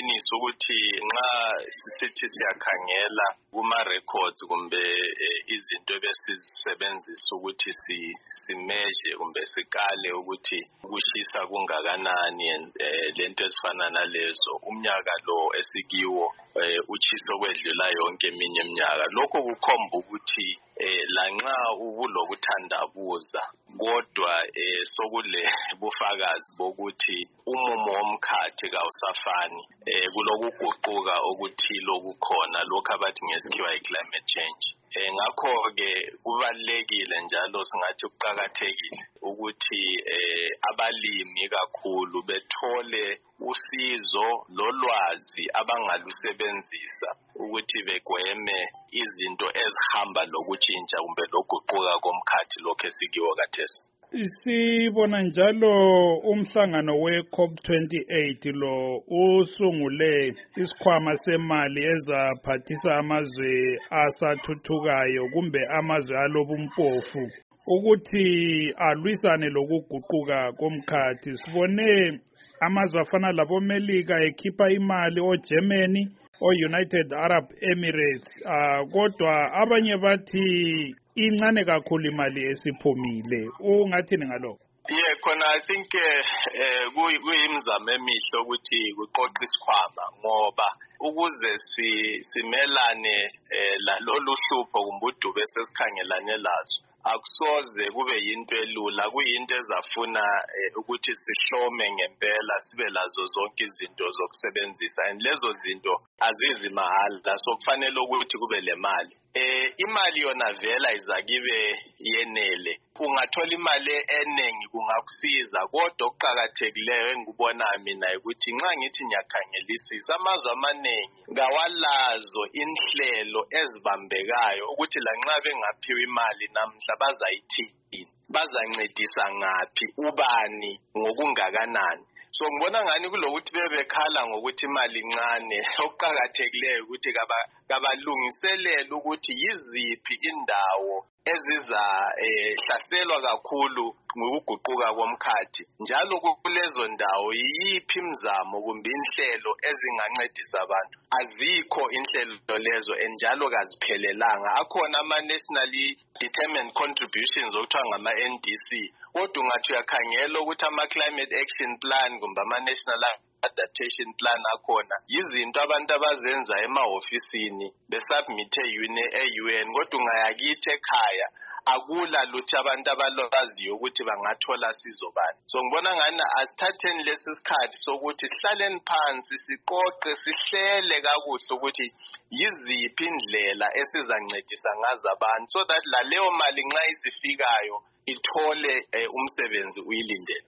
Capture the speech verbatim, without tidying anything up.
liqiniso ukuthi nxa sithi siyakhangela kuma records kumbe izinto ebesizisebenzisa ukuthi si simeasure kumbe sikale ukuthi ukushisa kungakanani lento ezifana nalezo umnyaka lo esikiwo uchiso kwedlula yonke eminye iminyaka. Lokho kukhomba ukuthi lanxa ubulokuthandabuza kodwa sokule bufakazi bokuthi umumo womkhathi kawusafani kulokuguquka okuthilo kukhona lokho abathi ngesikhiwa i-climate change. Ngakho ke kubalekile njalo singathi kuqhakathekile ukuthi abalimi kakhulu bethole usizo lolwazi abangalusebenzisa ukuthi begweme izinto ezihamba lokutshintsha kumbe lokuguquka komkhathi lokho esikiwo kathesi. Sibona njalo umhlangano we COP twenty-eight lo usungule isikhwama semali ezaphathisa amazwe asathuthukayo kumbe amazwe alobumpofu ukuthi alwisane lokuguquka komkhathi. Sibone amazwe afana laboMelika ekhipha imali oGermany o-United Arab Emirates uh, kodwa abanye bathi incane kakhulu imali esiphumile. Ungathini ngalokho? Yeah, khona I think kuyimizamo emihle ukuthi kuqoqa isikhwama ngoba ukuze si simelane lalolu hlupho kumbe udubo esesikhangelane lazo akusoze kube yinto elula, kuyinto ezafuna ukuthi sihlome ngempela sibe lazo zonke izinto zokusebenzisa and lezo zinto azizi mahala so kufanele ukuthi kube le mali. Eh imali yona vela izakibe yenele, ungathola imali enengi kungakusiza kodwa okuqhakathekileyo engikubona mina ukuthi nxa ngithi ngiyakhangelisisa amazwe amaningi ngawalazo inhlelo ezibambekayo ukuthi lanxa bengaphiwa imali namhla bazayithini, bazancedisa ngapi, ubani, ngokungakanani. So ngibona ngani kulokuthi bebekhala ngokuthi imali incane okuqhakathekileyo ukuthi kabalungiselela ukuthi yiziphi indawo eziza hlaselwa kakhulu ngokuguquka komkhathi njalo kulezo ndawo yiphi imizamo kumbe inhlelo ezingancedisa abantu. Azikho inhlelo lezo enjalo kaziphelelanga, akhona ama nationally determined contributions okuthiwa ngama N D C kodwa ungathi uyakhangela ukuthi ama climate action plan kumbe ama national adaptation plan akhona yizinto abantu abazenza emahofisini besubmit e-U N kodwa ungayakithi ekhaya akula luthi abantu abalwaziyo ukuthi bangathola sizo bani. So ngibona ngani asithatheni lesi sikhathi sokuthi sihlaleni phansi siqoqe sihlele kakuhle ukuthi yiziphi indlela esizancedisa ngazo abantu so that la leyo mali nxa isifikayo ithole umsebenzi uyilindele.